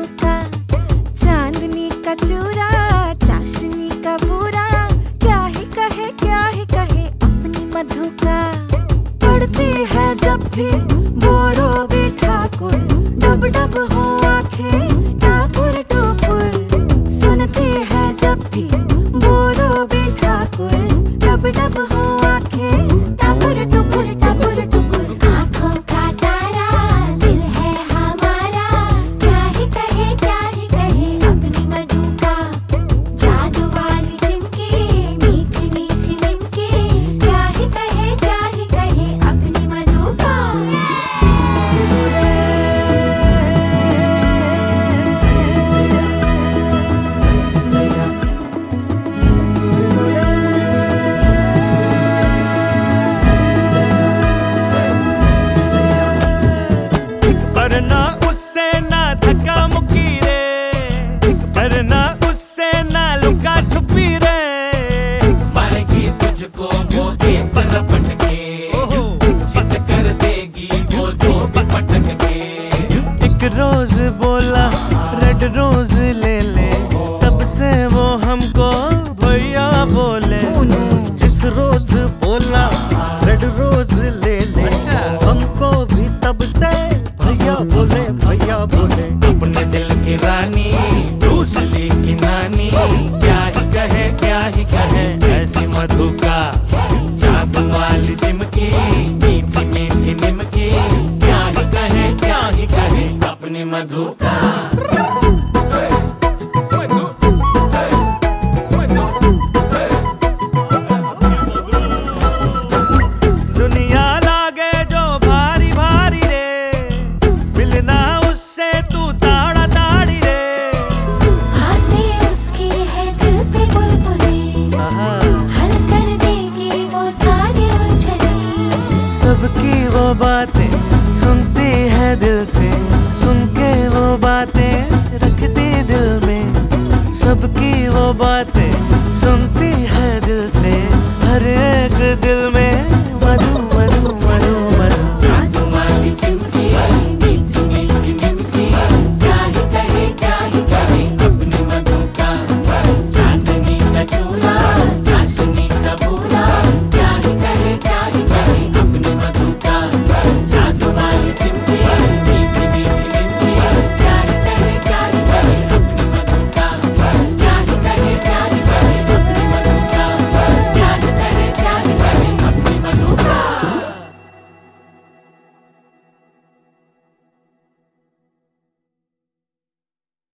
का, चांदनी का चूरा, चाशनी का बूरा, क्या ही कहे अपनी मधु का। पड़ती है जब भी बोरो भी ठाकुर, डब डब हो आंखें टापुर टुपुर। सुनती है जब भी बोरो भी ठाकुर, डब डब हो आंखें टापुर टुपुर टापुर टुपुर। आँखों का तारा दिल है हमारा, क्या ही कहे अपनी मधु का। जादू वाली चिमकी मीठी मीठी निमकी, क्या ही कहे अपनी मधु का। वरना उससे ना धक्का मुक्की रे, वरना उससे ना लुका छुपी रे। पाएगी तुझको वो एक पलपट के, चित कर देगी वो जो पटक के। एक रोज बोला रेड रोज ले ले, तब से वो हमको भैया बोले। जिस रोज बोला रेड रोज ले ले, हमको भी तब से भैया बोले भैया बोले। अपने दिल की रानी दूसरी की नानी, क्या ही कहे ऐसी मधु का।